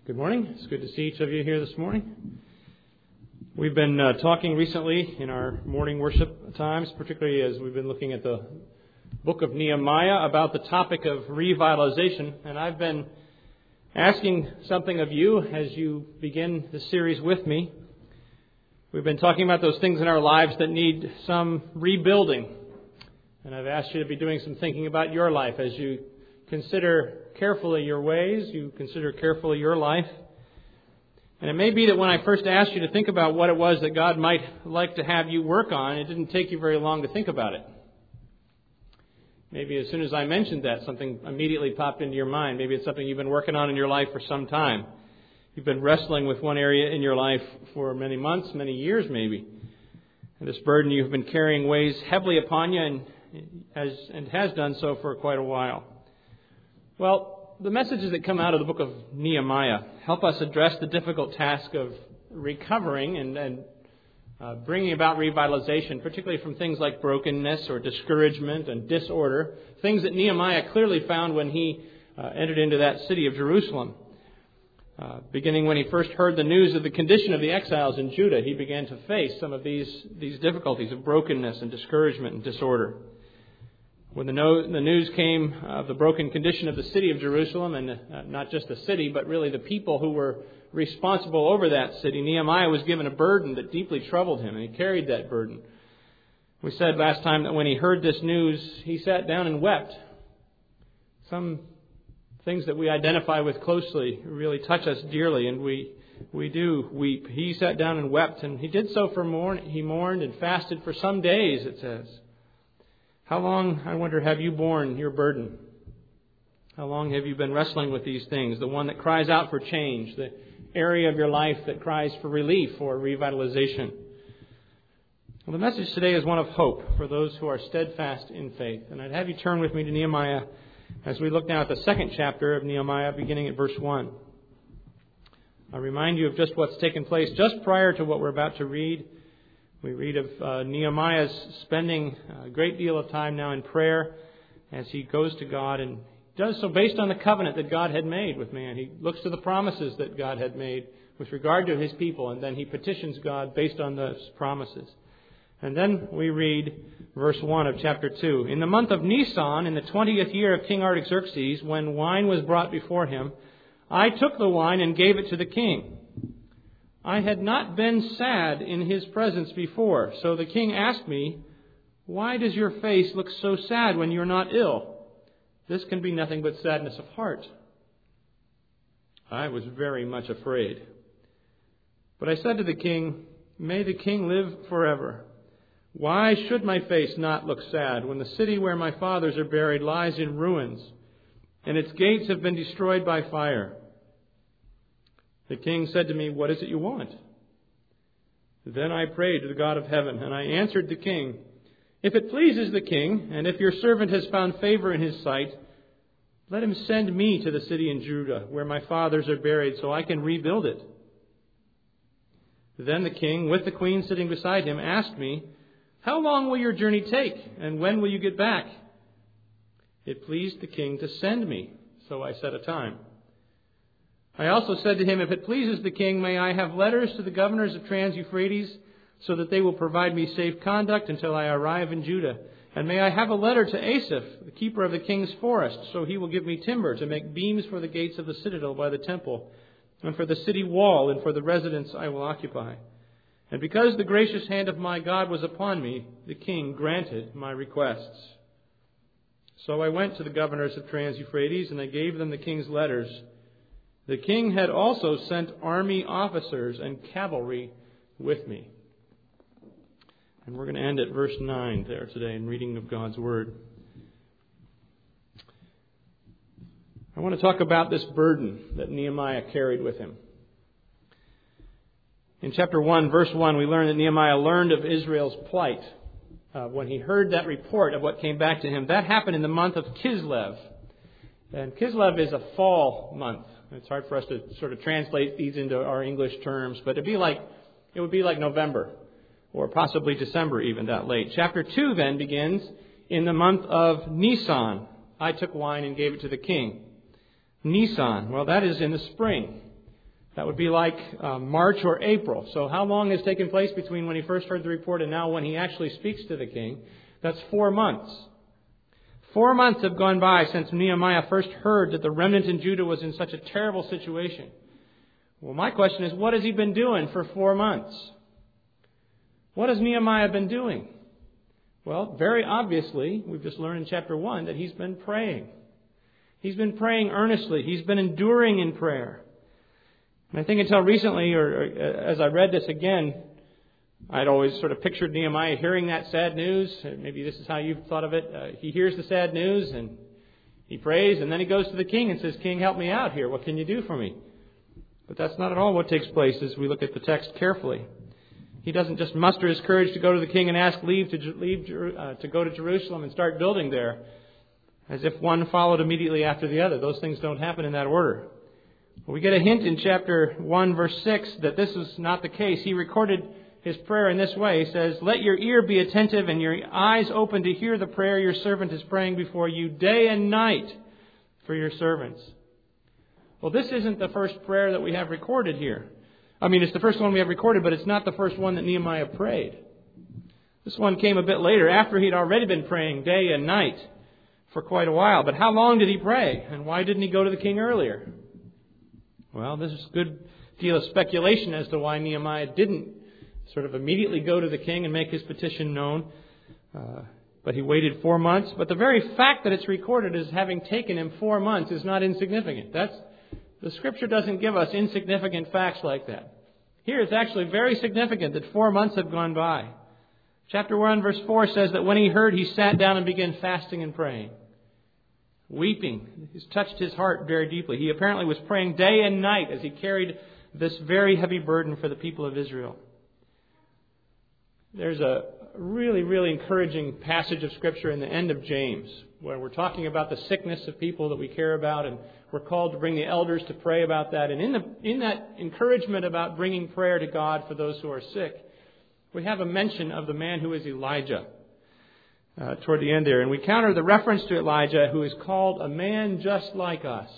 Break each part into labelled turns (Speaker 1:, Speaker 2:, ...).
Speaker 1: Good morning. It's good to see each of you here this morning. We've been talking recently in our morning worship times, particularly as we've been looking at the book of Nehemiah, about the topic of revitalization. And I've been asking something of you as you begin the series with me. We've been talking about those things in our lives that need some rebuilding. And I've asked you to be doing some thinking about your life as you consider carefully your ways, you consider carefully your life. And it may be that when I first asked you to think about what it was that God might like to have you work on, it didn't take you very long to think about it. Maybe as soon as I mentioned that, something immediately popped into your mind. Maybe it's something you've been working on in your life for some time. You've been wrestling with one area in your life for many months, many years maybe. And this burden you've been carrying weighs heavily upon you and has done so for quite a while. Well, the messages that come out of the book of Nehemiah help us address the difficult task of recovering and bringing about revitalization, particularly from things like brokenness or discouragement and disorder, things that Nehemiah clearly found when he entered into that city of Jerusalem. Beginning when he first heard the news of the condition of the exiles in Judah, he began to face some of these difficulties of brokenness and discouragement and disorder. When the news came of the broken condition of the city of Jerusalem, and not just the city, but really the people who were responsible over that city, Nehemiah was given a burden that deeply troubled him, and he carried that burden. We said last time that when he heard this news, he sat down and wept. Some things that we identify with closely really touch us dearly, and we do weep. He sat down and wept, and he did so he mourned and fasted for some days, it says. How long, I wonder, have you borne your burden? How long have you been wrestling with these things? The one that cries out for change, the area of your life that cries for relief or revitalization. Well, the message today is one of hope for those who are steadfast in faith. And I'd have you turn with me to Nehemiah as we look now at the second chapter of Nehemiah, beginning at verse 1. I'll remind you of just what's taken place just prior to what we're about to read. We read of Nehemiah's spending a great deal of time now in prayer as he goes to God and does so based on the covenant that God had made with man. He looks to the promises that God had made with regard to his people, and then he petitions God based on those promises. And then we read verse 1 of chapter 2. In the month of Nisan, in the 20th year of King Artaxerxes, when wine was brought before him, I took the wine and gave it to the king. I had not been sad in his presence before, so the king asked me, "Why does your face look so sad when you're not ill? This can be nothing but sadness of heart." I was very much afraid. But I said to the king, "May the king live forever. Why should my face not look sad when the city where my fathers are buried lies in ruins, and its gates have been destroyed by fire?" The king said to me, "What is it you want?" Then I prayed to the God of heaven, and I answered the king, "If it pleases the king, and if your servant has found favor in his sight, let him send me to the city in Judah, where my fathers are buried, so I can rebuild it." Then the king, with the queen sitting beside him, asked me, "How long will your journey take, and when will you get back?" It pleased the king to send me, so I set a time. I also said to him, "If it pleases the king, may I have letters to the governors of Trans-Euphrates, so that they will provide me safe conduct until I arrive in Judah. And may I have a letter to Asaph, the keeper of the king's forest, so he will give me timber to make beams for the gates of the citadel by the temple, and for the city wall, and for the residence I will occupy." And because the gracious hand of my God was upon me, the king granted my requests. So I went to the governors of Trans-Euphrates, and I gave them the king's letters. The king had also sent army officers and cavalry with me. And we're going to end at verse 9 there today in reading of God's Word. I want to talk about this burden that Nehemiah carried with him. In chapter 1, verse 1, we learn that Nehemiah learned of Israel's plight when he heard that report of what came back to him. That happened in the month of Kislev. And Kislev is a fall month. It's hard for us to sort of translate these into our English terms, but it would be like November or possibly December even that late. Chapter 2 then begins in the month of Nisan. I took wine and gave it to the king. Nisan, well, that is in the spring. That would be like March or April. So how long has taken place between when he first heard the report and now when he actually speaks to the king? That's 4 months. 4 months have gone by since Nehemiah first heard that the remnant in Judah was in such a terrible situation. Well, my question is, what has he been doing for 4 months? What has Nehemiah been doing? Well, very obviously, we've just learned in chapter 1 that he's been praying. He's been praying earnestly. He's been enduring in prayer. And I think until recently, or as I read this again, I'd always sort of pictured Nehemiah hearing that sad news. Maybe this is how you've thought of it. He hears the sad news and he prays, and then he goes to the king and says, "King, help me out here. What can you do for me?" But that's not at all what takes place as we look at the text carefully. He doesn't just muster his courage to go to the king and ask leave to go to Jerusalem and start building there, as if one followed immediately after the other. Those things don't happen in that order. We get a hint in chapter 1, verse 6, that this is not the case. He recorded his prayer in this way. He says, "Let your ear be attentive and your eyes open to hear the prayer your servant is praying before you day and night for your servants." Well, this isn't the first prayer that we have recorded here. I mean, it's the first one we have recorded, but it's not the first one that Nehemiah prayed. This one came a bit later, after he'd already been praying day and night for quite a while. But how long did he pray? And why didn't he go to the king earlier? Well, there's a good deal of speculation as to why Nehemiah didn't sort of immediately go to the king and make his petition known. But he waited 4 months. But the very fact that it's recorded as having taken him 4 months is not insignificant. The Scripture doesn't give us insignificant facts like that. Here it's actually very significant that 4 months have gone by. Chapter 1, verse 4 says that when he heard, he sat down and began fasting and praying. Weeping. He's touched his heart very deeply. He apparently was praying day and night as he carried this very heavy burden for the people of Israel. There's a really, really encouraging passage of Scripture in the end of James, where we're talking about the sickness of people that we care about, and we're called to bring the elders to pray about that. And in that encouragement about bringing prayer to God for those who are sick, we have a mention of the man who is Elijah toward the end there. And we counter the reference to Elijah, who is called a man just like us.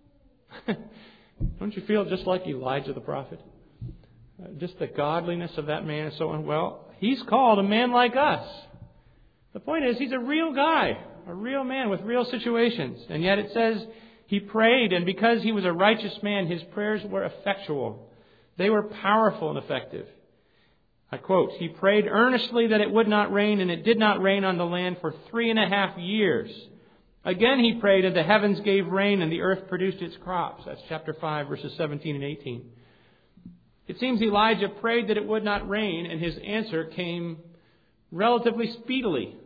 Speaker 1: Don't you feel just like Elijah the prophet? Just the godliness of that man and so on. Well, he's called a man like us. The point is, he's a real guy, a real man with real situations. And yet it says he prayed, and because he was a righteous man, his prayers were effectual. They were powerful and effective. I quote, "He prayed earnestly that it would not rain, and it did not rain on the land for 3.5 years. Again he prayed, and the heavens gave rain, and the earth produced its crops." That's chapter 5, verses 17 and 18. It seems Elijah prayed that it would not rain, and his answer came relatively speedily.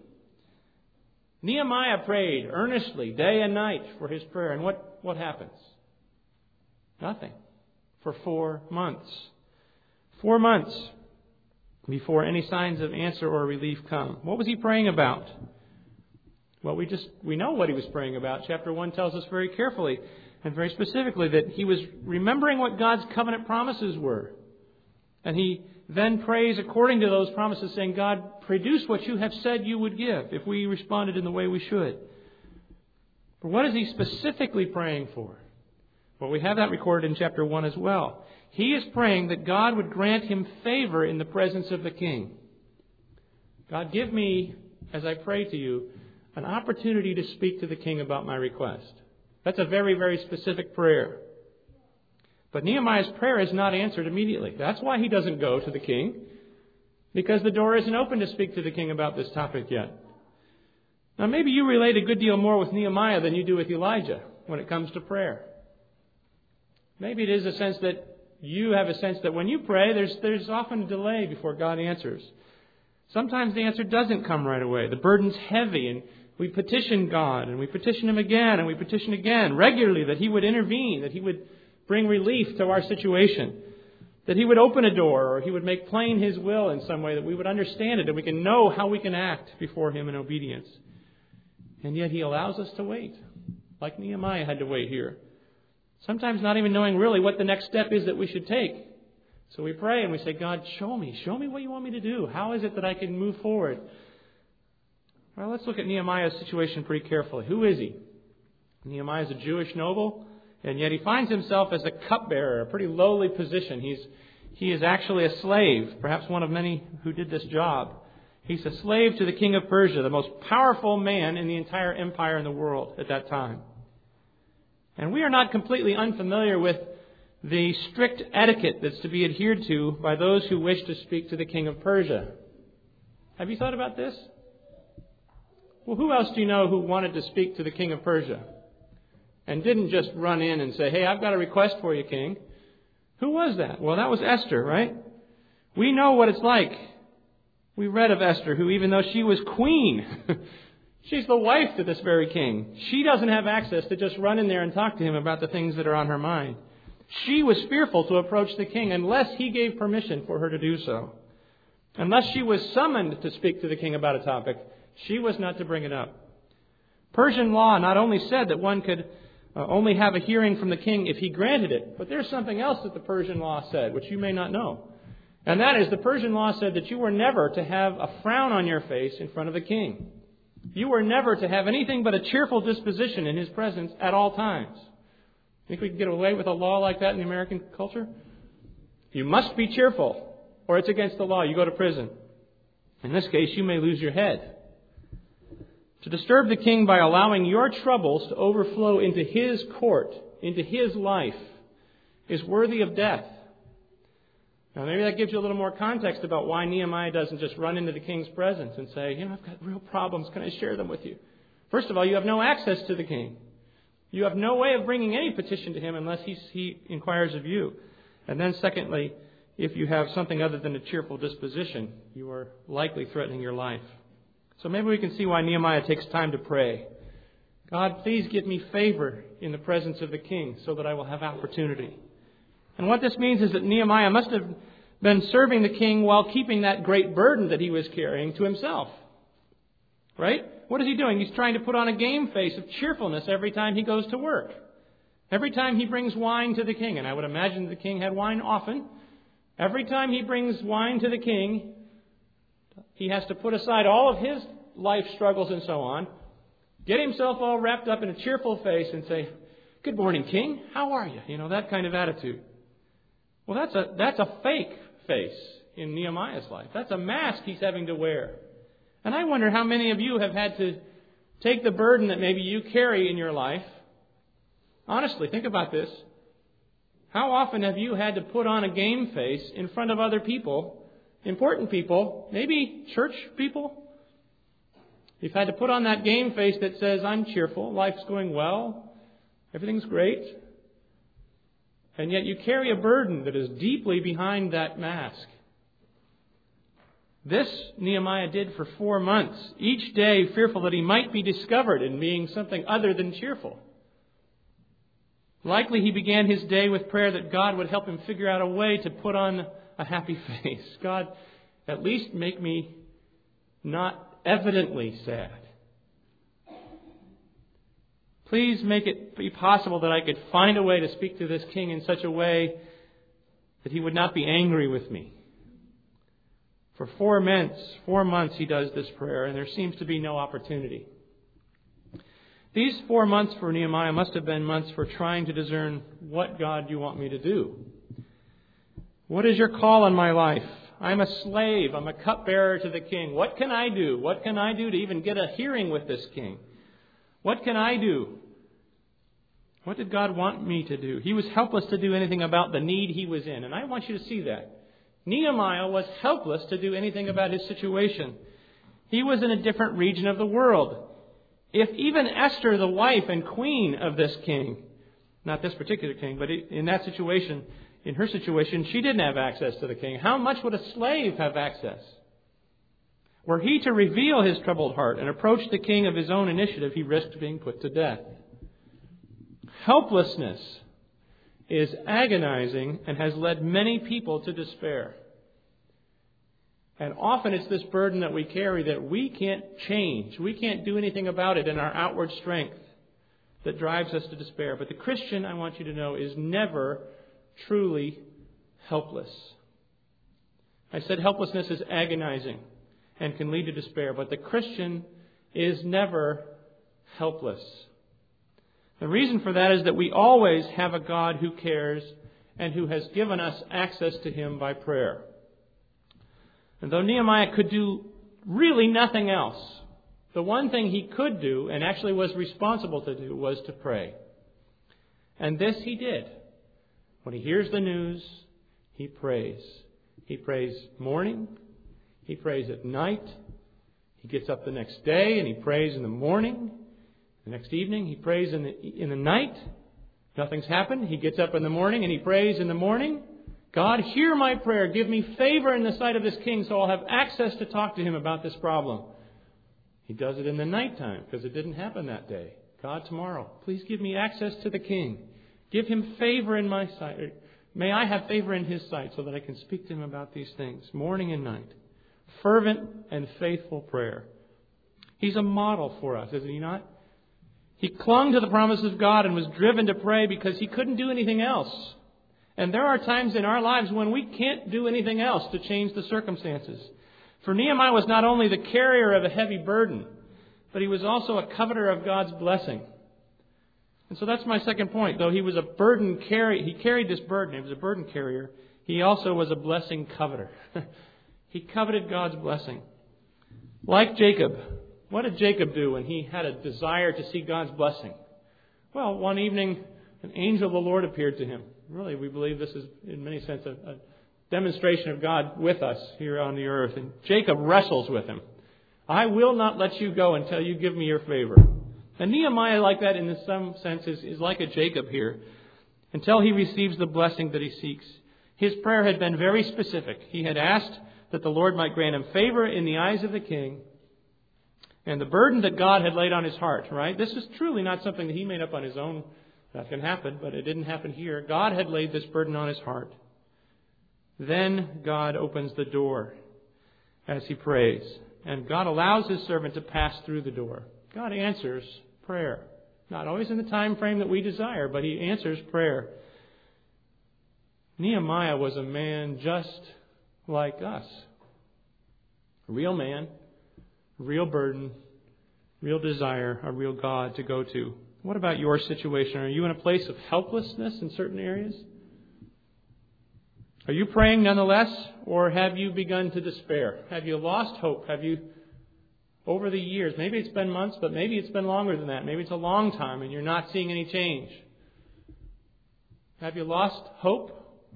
Speaker 1: Nehemiah prayed earnestly day and night for his prayer. And what happens? Nothing. For 4 months. 4 months before any signs of answer or relief come. What was he praying about? Well, we know what he was praying about. Chapter 1 tells us very carefully and very specifically that he was remembering what God's covenant promises were. And he then prays according to those promises, saying, "God, produce what you have said you would give if we responded in the way we should." But what is he specifically praying for? Well, we have that recorded in chapter 1 as well. He is praying that God would grant him favor in the presence of the king. God, give me, as I pray to you, an opportunity to speak to the king about my request. That's a very, very specific prayer. But Nehemiah's prayer is not answered immediately. That's why he doesn't go to the king, because the door isn't open to speak to the king about this topic yet. Now, maybe you relate a good deal more with Nehemiah than you do with Elijah when it comes to prayer. Maybe it is a sense that you have a sense that when you pray, there's often a delay before God answers. Sometimes the answer doesn't come right away. The burden's heavy, and we petition God, and we petition Him again, and we petition again regularly that He would intervene, that He would bring relief to our situation, that He would open a door, or He would make plain His will in some way, that we would understand it, and we can know how we can act before Him in obedience. And yet He allows us to wait, like Nehemiah had to wait here. Sometimes not even knowing really what the next step is that we should take. So we pray and we say, God, show me what you want me to do. How is it that I can move forward? Well, let's look at Nehemiah's situation pretty carefully. Who is he? Nehemiah is a Jewish noble. And yet he finds himself as a cupbearer, a pretty lowly position. He is actually a slave, perhaps one of many who did this job. He's a slave to the king of Persia, the most powerful man in the entire empire in the world at that time. And we are not completely unfamiliar with the strict etiquette that's to be adhered to by those who wish to speak to the king of Persia. Have you thought about this? Well, who else do you know who wanted to speak to the king of Persia and didn't just run in and say, "Hey, I've got a request for you, king"? Who was that? Well, that was Esther, right? We know what it's like. We read of Esther, who even though she was queen, she's the wife to this very king. She doesn't have access to just run in there and talk to him about the things that are on her mind. She was fearful to approach the king unless he gave permission for her to do so. Unless she was summoned to speak to the king about a topic, she was not to bring it up. Persian law not only said that one could only have a hearing from the king if he granted it, but there's something else that the Persian law said, which you may not know. And that is, the Persian law said that you were never to have a frown on your face in front of the king. You were never to have anything but a cheerful disposition in his presence at all times. Think we can get away with a law like that in the American culture? You must be cheerful, or it's against the law. You go to prison. In this case, you may lose your head. To disturb the king by allowing your troubles to overflow into his court, into his life, is worthy of death. Now, maybe that gives you a little more context about why Nehemiah doesn't just run into the king's presence and say, I've got real problems. Can I share them with you? First of all, you have no access to the king. You have no way of bringing any petition to him unless he inquires of you. And then secondly, if you have something other than a cheerful disposition, you are likely threatening your life. So maybe we can see why Nehemiah takes time to pray. God, please give me favor in the presence of the king so that I will have opportunity. And what this means is that Nehemiah must have been serving the king while keeping that great burden that he was carrying to himself. Right? What is he doing? He's trying to put on a game face of cheerfulness every time he goes to work. Every time he brings wine to the king, and I would imagine the king had wine often. Every time he brings wine to the king, he has to put aside all of his life struggles and so on, get himself all wrapped up in a cheerful face and say, "Good morning, king. How are you?" That kind of attitude. Well, that's a fake face in Nehemiah's life. That's a mask he's having to wear. And I wonder how many of you have had to take the burden that maybe you carry in your life. Honestly, think about this. How often have you had to put on a game face in front of other people, important people, maybe church people? You've had to put on that game face that says, "I'm cheerful, life's going well, everything's great." And yet you carry a burden that is deeply behind that mask. This Nehemiah did for 4 months, each day fearful that he might be discovered in being something other than cheerful. Likely he began his day with prayer that God would help him figure out a way to put on a happy face. God, at least make me not evidently sad. Please make it be possible that I could find a way to speak to this king in such a way that he would not be angry with me. For 4 months he does this prayer, and there seems to be no opportunity. These 4 months for Nehemiah must have been months for trying to discern, what God do you want me to do? What is your call on my life? I'm a slave. I'm a cupbearer to the king. What can I do? What can I do to even get a hearing with this king? What can I do? What did God want me to do? He was helpless to do anything about the need he was in. And I want you to see that. Nehemiah was helpless to do anything about his situation. He was in a different region of the world. If even Esther, the wife and queen of this king, not this particular king, but in that situation, in her situation, she didn't have access to the king. How much would a slave have access? Were he to reveal his troubled heart and approach the king of his own initiative, he risked being put to death. Helplessness is agonizing and has led many people to despair. And often it's this burden that we carry that we can't change. We can't do anything about it in our outward strength that drives us to despair. But the Christian, I want you to know, is never truly helpless. I said helplessness is agonizing and can lead to despair, but the Christian is never helpless. The reason for that is that we always have a God who cares and who has given us access to Him by prayer. And though Nehemiah could do really nothing else, the one thing he could do, and actually was responsible to do, was to pray. And this he did. When he hears the news, he prays. He prays morning. He prays at night. He gets up the next day and he prays in the morning. The next evening he prays in the night. Nothing's happened. He gets up in the morning and he prays in the morning. God, hear my prayer. Give me favor in the sight of this king so I'll have access to talk to him about this problem. He does it in the nighttime because it didn't happen that day. God, tomorrow, please give me access to the king. Give him favor in my sight. May I have favor in his sight so that I can speak to him about these things, morning and night. Fervent and faithful prayer. He's a model for us, isn't he not? He clung to the promise of God and was driven to pray because he couldn't do anything else. And there are times in our lives when we can't do anything else to change the circumstances. For Nehemiah was not only the carrier of a heavy burden, but he was also a coveter of God's blessing. And so that's my second point. Though he was a burden carrier, he carried this burden. He was a burden carrier. He also was a blessing coveter. He coveted God's blessing. Like Jacob. What did Jacob do when he had a desire to see God's blessing? Well, one evening, an angel of the Lord appeared to him. Really, we believe this is, in many sense, a demonstration of God with us here on the earth. And Jacob wrestles with him. I will not let you go until you give me your favor. And Nehemiah, like that in some sense, is like a Jacob here. Until he receives the blessing that he seeks. His prayer had been very specific. He had asked that the Lord might grant him favor in the eyes of the king. And the burden that God had laid on his heart, right? This is truly not something that he made up on his own. That can happen, but it didn't happen here. God had laid this burden on his heart. Then God opens the door as he prays. And God allows his servant to pass through the door. God answers prayer. Not always in the time frame that we desire, but he answers prayer. Nehemiah was a man just like us. A real man, a real burden, real desire, a real God to go to. What about your situation? Are you in a place of helplessness in certain areas? Are you praying nonetheless, or have you begun to despair? Have you lost hope? Have you, over the years, maybe it's been months, but maybe it's been longer than that. Maybe it's a long time and you're not seeing any change. Have you lost hope?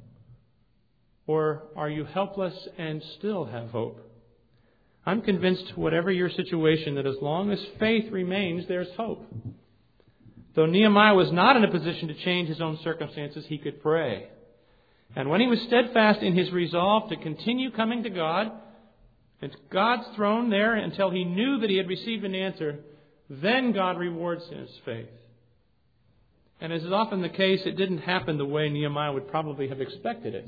Speaker 1: Or are you helpless and still have hope? I'm convinced, whatever your situation, that as long as faith remains, there's hope. Though Nehemiah was not in a position to change his own circumstances, he could pray. And when he was steadfast in his resolve to continue coming to God, and God's throne there until he knew that he had received an answer, then God rewards his faith. And as is often the case, it didn't happen the way Nehemiah would probably have expected it.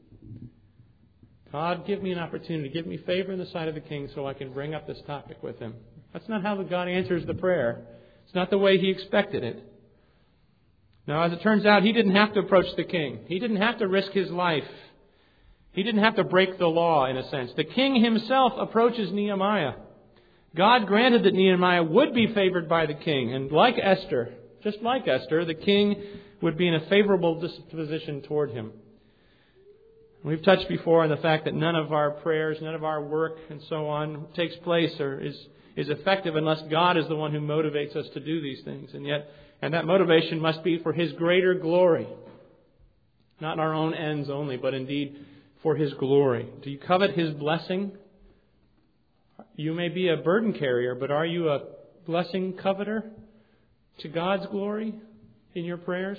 Speaker 1: God, give me an opportunity, give me favor in the sight of the king so I can bring up this topic with him. That's not how God answers the prayer. It's not the way he expected it. Now, as it turns out, he didn't have to approach the king. He didn't have to risk his life. He didn't have to break the law, in a sense. The king himself approaches Nehemiah. God granted that Nehemiah would be favored by the king. And like Esther, just like Esther, the king would be in a favorable disposition toward him. We've touched before on the fact that none of our prayers, none of our work, and so on takes place or is effective unless God is the one who motivates us to do these things. And that motivation must be for his greater glory. Not our own ends only, but indeed for his glory. Do you covet his blessing? You may be a burden carrier, but are you a blessing coveter to God's glory in your prayers?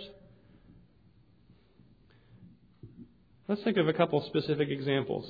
Speaker 1: Let's think of a couple specific examples.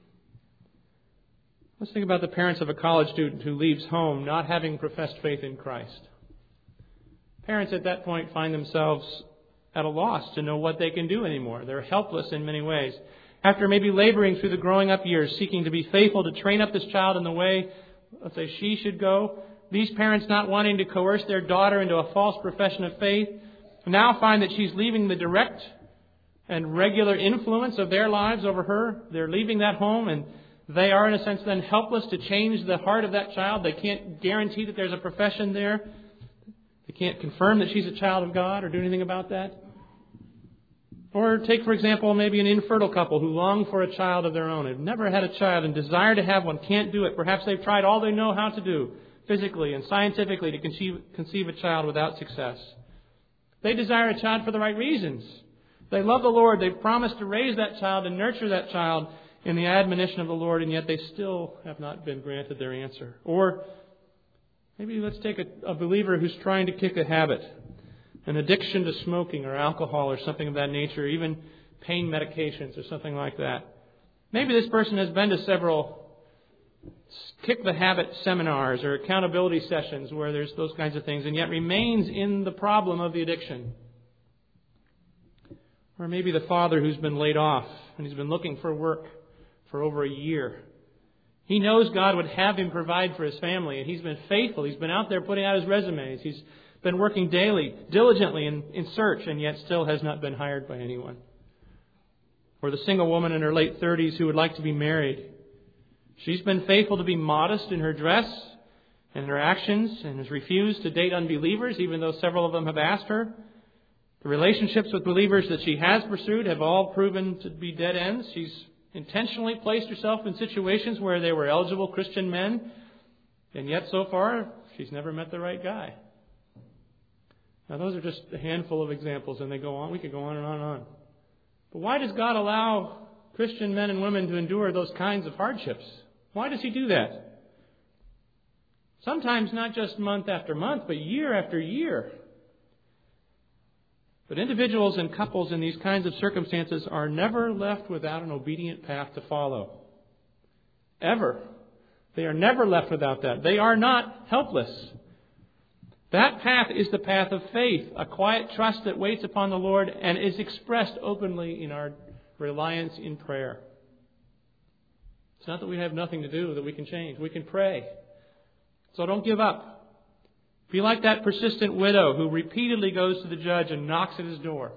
Speaker 1: Let's think about the parents of a college student who leaves home not having professed faith in Christ. Parents at that point find themselves at a loss to know what they can do anymore. They're helpless in many ways. After maybe laboring through the growing up years, seeking to be faithful to train up this child in the way, let's say, she should go, these parents not wanting to coerce their daughter into a false profession of faith, now find that she's leaving the direct and regular influence of their lives over her. They're leaving that home, and they are, in a sense, then helpless to change the heart of that child. They can't guarantee that there's a profession there. They can't confirm that she's a child of God or do anything about that. Or take, for example, maybe an infertile couple who long for a child of their own, have never had a child and desire to have one, can't do it. Perhaps they've tried all they know how to do, physically and scientifically, to conceive a child without success. They desire a child for the right reasons. They love the Lord. They've promised to raise that child and nurture that child in the admonition of the Lord, and yet they still have not been granted their answer. Or maybe let's take a believer who's trying to kick a habit, an addiction to smoking or alcohol or something of that nature, even pain medications or something like that. Maybe this person has been to several kick the habit seminars or accountability sessions where there's those kinds of things, and yet remains in the problem of the addiction. Or maybe the father who's been laid off and he's been looking for work for over a year. He knows God would have him provide for his family, and he's been faithful. He's been out there putting out his resumes. He's been working daily, diligently in search, and yet still has not been hired by anyone. Or the single woman in her late 30s who would like to be married. She's been faithful to be modest in her dress and in her actions, and has refused to date unbelievers, even though several of them have asked her. The relationships with believers that she has pursued have all proven to be dead ends. She's intentionally placed herself in situations where they were eligible Christian men, and yet so far she's never met the right guy. Now those are just a handful of examples, and they go on. We could go on and on and on. But why does God allow Christian men and women to endure those kinds of hardships? Why does He do that? Sometimes not just month after month, but year after year. But individuals and couples in these kinds of circumstances are never left without an obedient path to follow. Ever. They are never left without that. They are not helpless. That path is the path of faith, a quiet trust that waits upon the Lord and is expressed openly in our reliance in prayer. It's not that we have nothing to do that we can change. We can pray. So don't give up. Be like that persistent widow who repeatedly goes to the judge and knocks at his door.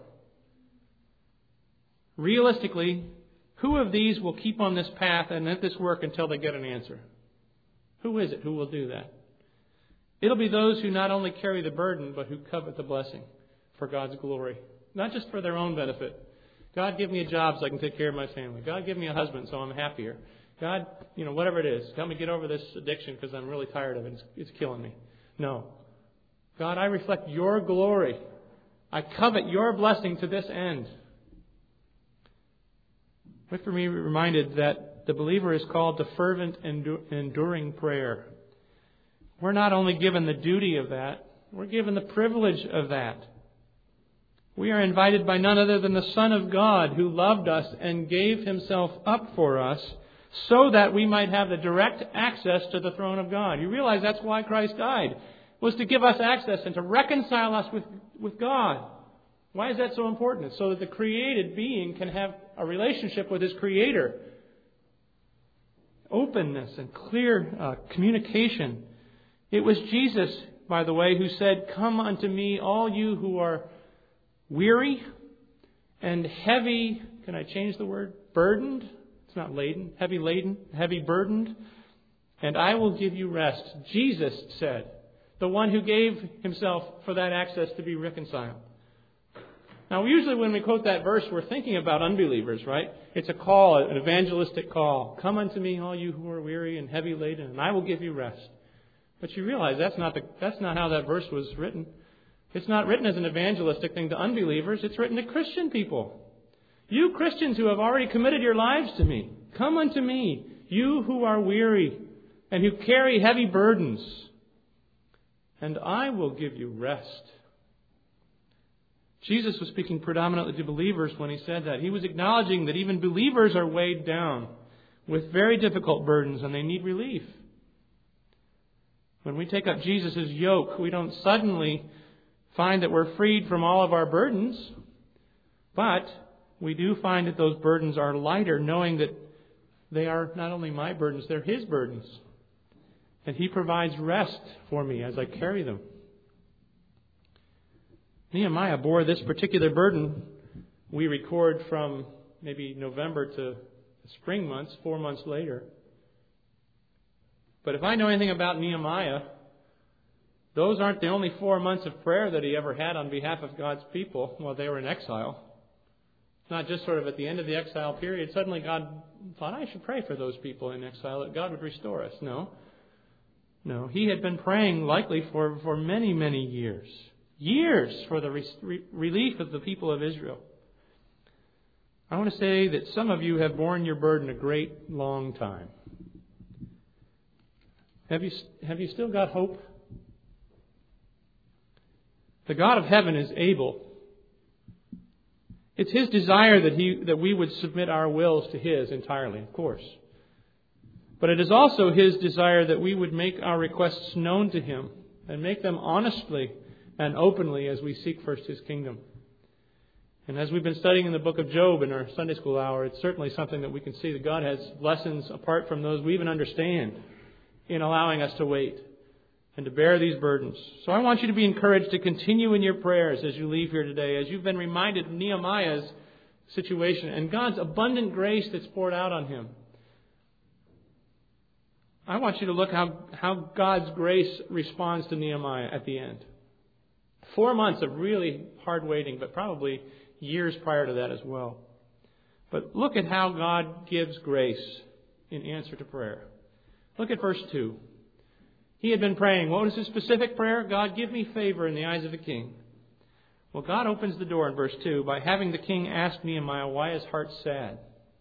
Speaker 1: Realistically, who of these will keep on this path and let this work until they get an answer? Who is it who will do that? It'll be those who not only carry the burden, but who covet the blessing for God's glory. Not just for their own benefit. God, give me a job so I can take care of my family. God, give me a husband so I'm happier. God, whatever it is, help me get over this addiction because I'm really tired of it. It's killing me. No. God, I reflect your glory. I covet your blessing to this end. We have to be reminded that the believer is called to fervent, enduring prayer. We're not only given the duty of that, we're given the privilege of that. We are invited by none other than the Son of God who loved us and gave Himself up for us so that we might have the direct access to the throne of God. You realize that's why Christ died, was to give us access and to reconcile us with God. Why is that so important? It's so that the created being can have a relationship with his Creator. Openness and clear communication. It was Jesus, by the way, who said, "Come unto me, all you who are weary and heavy," can I change the word? Burdened? It's not laden. Heavy laden, heavy burdened. "And I will give you rest." Jesus said, the one who gave Himself for that access to be reconciled. Now, usually when we quote that verse, we're thinking about unbelievers, right? It's a call, an evangelistic call. "Come unto me, all you who are weary and heavy laden, and I will give you rest." But you realize that's not how that verse was written. It's not written as an evangelistic thing to unbelievers. It's written to Christian people. You Christians who have already committed your lives to me, come unto me, you who are weary and who carry heavy burdens, and I will give you rest. Jesus was speaking predominantly to believers when He said that. He was acknowledging that even believers are weighed down with very difficult burdens and they need relief. When we take up Jesus' yoke, we don't suddenly find that we're freed from all of our burdens, but we do find that those burdens are lighter, knowing that they are not only my burdens, they're His burdens. And He provides rest for me as I carry them. Nehemiah bore this particular burden, we record, from maybe November to the spring months, 4 months later. But if I know anything about Nehemiah, Those aren't the only 4 months of prayer that he ever had on behalf of God's people while they were in exile. It's not just sort of at the end of the exile period. Suddenly God thought, I should pray for those people in exile, that God would restore us. No. He had been praying likely for many, many years. Years for the relief of the people of Israel. I want to say that some of you have borne your burden a great long time. Have you still got hope? The God of heaven is able. It's His desire that we would submit our wills to His entirely, of course. But it is also His desire that we would make our requests known to Him and make them honestly and openly as we seek first His kingdom. And as we've been studying in the book of Job in our Sunday school hour, it's certainly something that we can see that God has lessons apart from those we even understand in allowing us to wait and to bear these burdens. So I want you to be encouraged to continue in your prayers as you leave here today, as you've been reminded of Nehemiah's situation and God's abundant grace that's poured out on him. I want you to look how God's grace responds to Nehemiah at the end. 4 months of really hard waiting, but probably years prior to that as well. But look at how God gives grace in answer to prayer. Look at verse 2. He had been praying. What was his specific prayer? God, give me favor in the eyes of the king. Well, God opens the door in verse 2 by having the king ask Nehemiah why his heart's sad.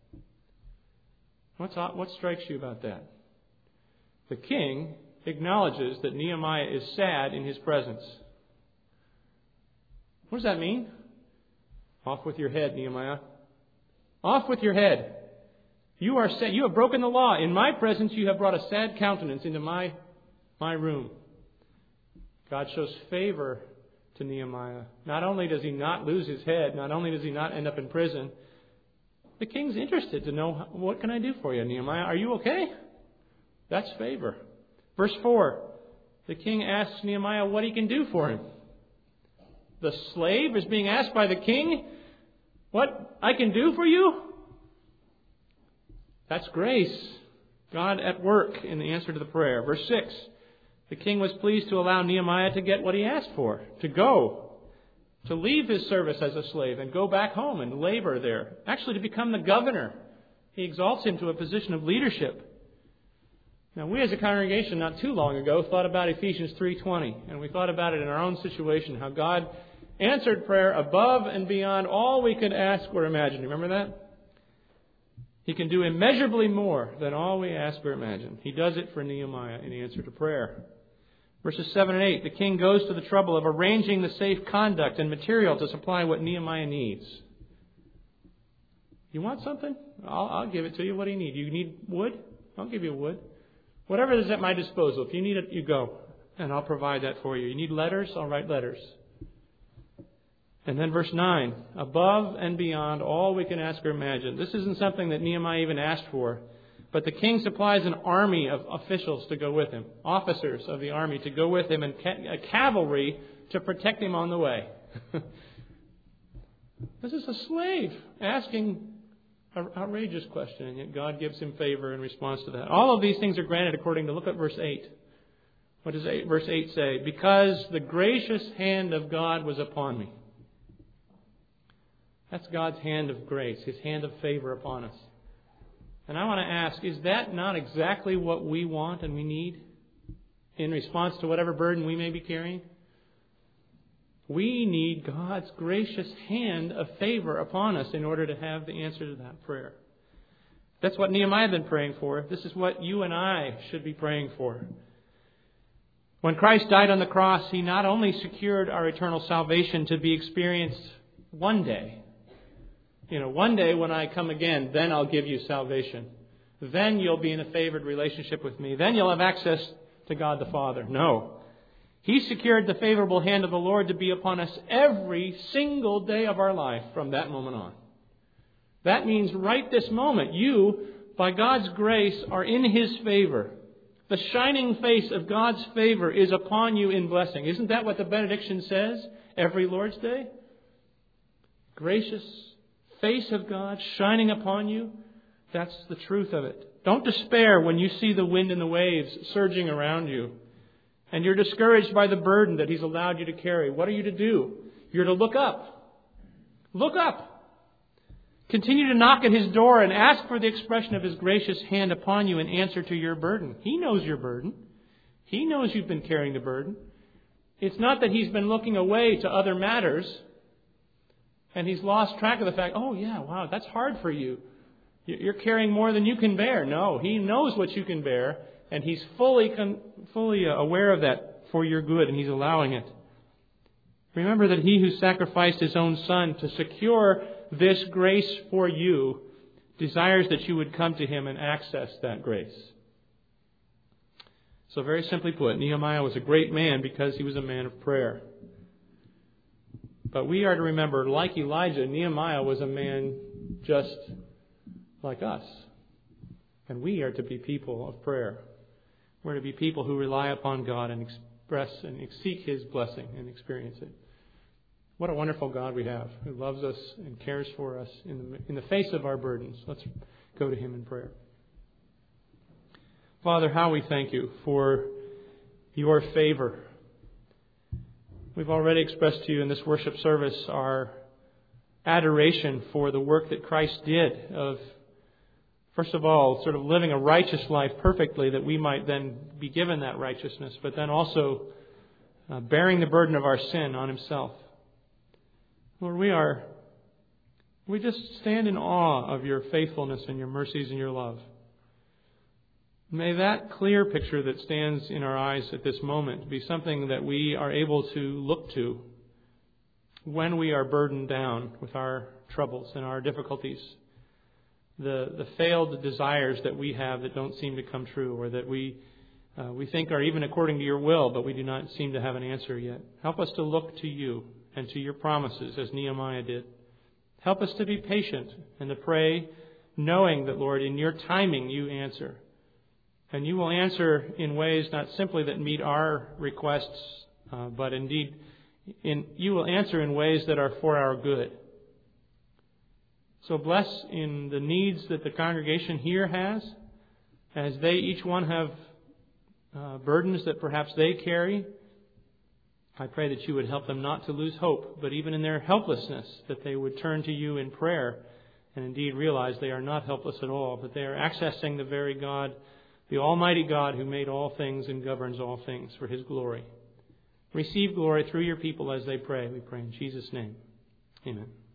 Speaker 1: What strikes you about that? The king acknowledges that Nehemiah is sad in his presence. What does that mean? Off with your head, Nehemiah. Off with your head. You are sad. You have broken the law. In my presence, you have brought a sad countenance into my room. God shows favor to Nehemiah. Not only does he not lose his head, not only does he not end up in prison, the king's interested to know, what can I do for you, Nehemiah? Are you okay? That's favor. Verse 4, the king asks Nehemiah what he can do for him. The slave is being asked by the king, what I can do for you? That's grace. God at work in the answer to the prayer. Verse 6, the king was pleased to allow Nehemiah to get what he asked for, to go, to leave his service as a slave and go back home and labor there. Actually, to become the governor. He exalts him to a position of leadership. Now, we as a congregation not too long ago thought about Ephesians 3:20, and we thought about it in our own situation, how God answered prayer above and beyond all we could ask or imagine. Remember that? He can do immeasurably more than all we ask or imagine. He does it for Nehemiah in answer to prayer. Verses 7 and 8, the king goes to the trouble of arranging the safe conduct and material to supply what Nehemiah needs. You want something? I'll give it to you. What do you need? You need wood? I'll give you wood. Whatever is at my disposal. If you need it, you go, and I'll provide that for you. You need letters? I'll write letters. And then verse 9, above and beyond all we can ask or imagine. This isn't something that Nehemiah even asked for, but the king supplies an army of officials to go with him, officers of the army to go with him, and a cavalry to protect him on the way. This is a slave asking an outrageous question, and yet God gives him favor in response to that. All of these things are granted according to, look at verse 8. What does verse 8 say? Because the gracious hand of God was upon me. That's God's hand of grace, His hand of favor upon us. And I want to ask, is that not exactly what we want and we need in response to whatever burden we may be carrying? We need God's gracious hand of favor upon us in order to have the answer to that prayer. That's what Nehemiah had been praying for. This is what you and I should be praying for. When Christ died on the cross, He not only secured our eternal salvation to be experienced one day. One day when I come again, then I'll give you salvation. Then you'll be in a favored relationship with me. Then you'll have access to God the Father. No. He secured the favorable hand of the Lord to be upon us every single day of our life from that moment on. That means right this moment, you, by God's grace, are in His favor. The shining face of God's favor is upon you in blessing. Isn't that what the benediction says every Lord's Day? Gracious face of God shining upon you. That's the truth of it. Don't despair when you see the wind and the waves surging around you. and you're discouraged by the burden that He's allowed you to carry, what are you to do? You're to look up. Look up. Continue to knock at His door and ask for the expression of His gracious hand upon you in answer to your burden. He knows your burden. He knows you've been carrying the burden. It's not that He's been looking away to other matters and He's lost track of the fact, oh yeah, wow, that's hard for you. You're carrying more than you can bear. No, He knows what you can bear, and He's fully aware of that for your good, and He's allowing it. Remember that He who sacrificed His own Son to secure this grace for you desires that you would come to Him and access that grace. So very simply put, Nehemiah was a great man because he was a man of prayer. But we are to remember, like Elijah, Nehemiah was a man just like us. And we are to be people of prayer. We're to be people who rely upon God and express and seek His blessing and experience it. What a wonderful God we have, who loves us and cares for us in the face of our burdens. Let's go to Him in prayer. Father, how we thank You for Your favor. We've already expressed to You in this worship service our adoration for the work that Christ did of, first of all, sort of living a righteous life perfectly that we might then be given that righteousness, but then also bearing the burden of our sin on Himself. Lord, we just stand in awe of Your faithfulness and Your mercies and Your love. May that clear picture that stands in our eyes at this moment be something that we are able to look to when we are burdened down with our troubles and our difficulties. The failed desires that we have that don't seem to come true, or that we think are even according to Your will, but we do not seem to have an answer yet. Help us to look to You and to Your promises as Nehemiah did. Help us to be patient and to pray, knowing that, Lord, in Your timing You answer. And You will answer in ways not simply that meet our requests, but indeed You will answer in ways that are for our good. So bless in the needs that the congregation here has, as they each one have burdens that perhaps they carry. I pray that You would help them not to lose hope, but even in their helplessness, that they would turn to You in prayer and indeed realize they are not helpless at all, but they are accessing the very God, the Almighty God who made all things and governs all things for His glory. Receive glory through Your people as they pray. We pray in Jesus' name. Amen.